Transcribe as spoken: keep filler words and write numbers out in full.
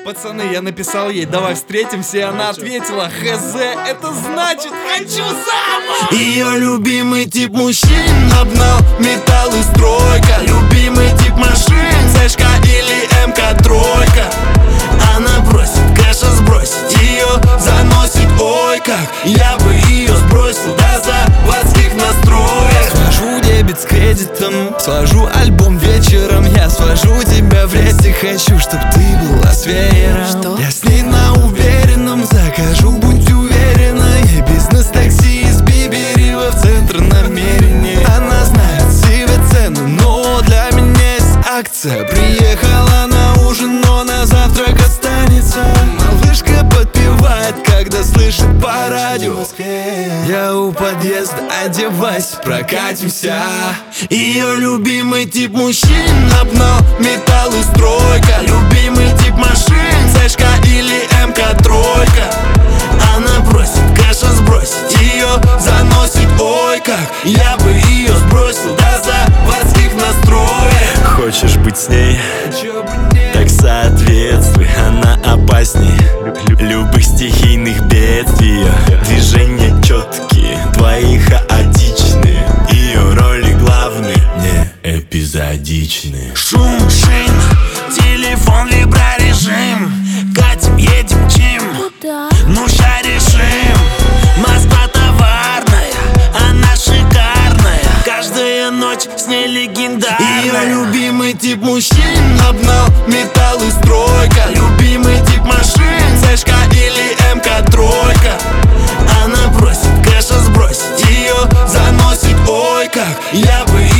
Пацаны, я написал ей: давай встретимся, и она ответила: хз, это значит хочу замуж. Ее любимый тип мужчин: обнал, металл и стройка. Любимый тип машин: Сэшка или эм ка тройка. Она просит кэша сбросить, ее заносит, ой как я бы ее сбросил до заводских настроек. Свожу дебет с кредитом, сложу альбом вечером. Я свожу тебя в рейсе, хочу, чтоб ты была с веером. Что? Я с ней на уверенном, закажу, будь уверена. И бизнес-такси из Биберева в центр намерения. Она знает себе цену, но для меня есть акция. Приехала на ужин, но на завтрак останется. Малышка подпевает, когда слышит по радио. Я у подъезда, одевайся, прокатимся. Ее любимый тип мужчин: обнал, металл и стройка. Любимый тип машин: Сэшка или эм ка тройка. Она просит кэша сбросить, ее заносит, ой как я бы ее сбросил до заводских настроек. Хочешь быть с ней? Так соответствуй, она опасней любых стихийных бедствий. Движения четкие, твои хаотичные. Ее роли главные, не эпизодичные. Шум шин, телефон виброрежим. Катим, едем, чим, Куда? ну ща решим. Москва товарная, она шикарная. Каждая ночь с ней легендарная. Ее любимый тип мужчин: обнал, металл и стройка. Любимый тип машин: Сэшка или эм ка тройка. Она просит кэша сбросить, ее заносит, ой как я бы